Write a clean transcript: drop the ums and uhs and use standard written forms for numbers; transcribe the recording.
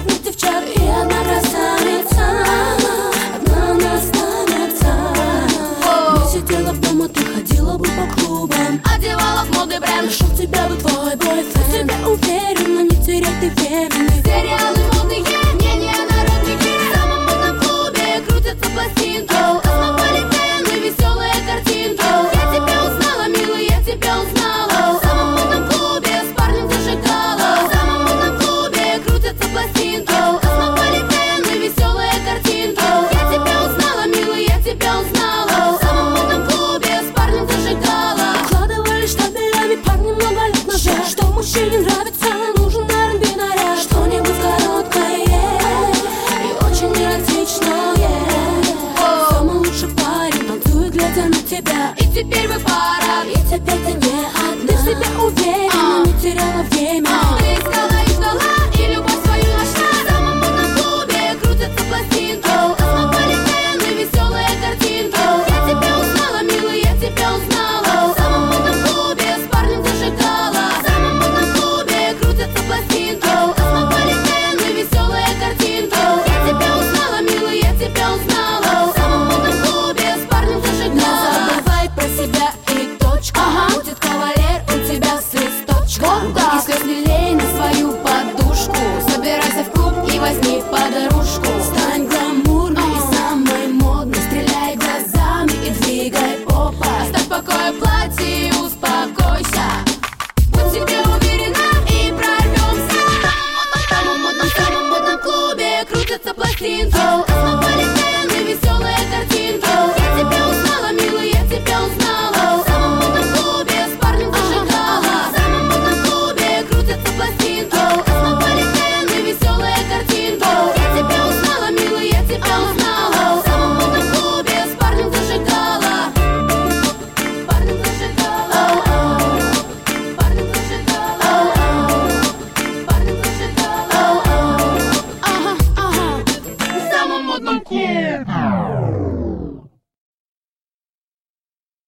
нет девчат, и одна красавица, одна она останется. Не сидела б дома, ты ходила бы по клубам, одевала в моды бренд, нашел тебя бы твой бойфренд. В тебя уверен, но не терять ты времени. Сериалы модные, мнения народные, в самом модном клубе крутятся пластинки, космополитены, веселые картинки. Я тебя узнала, милый, я тебя узнала. В самом модном клубе с парнем зажигала. В самом модном клубе крутятся пластинки, космополитены, веселые картинки. Я тебя узнала, милый, я тебя узнала. В самом модном клубе с парнем зажигала. Укладывали штабелями парни много лет назад. Что мужчине нравится, нужен R&B наряд. Что-нибудь короткое и очень эротичное. Самый лучший парень танцует, глядя на тебя. И теперь вы пара, и теперь ты не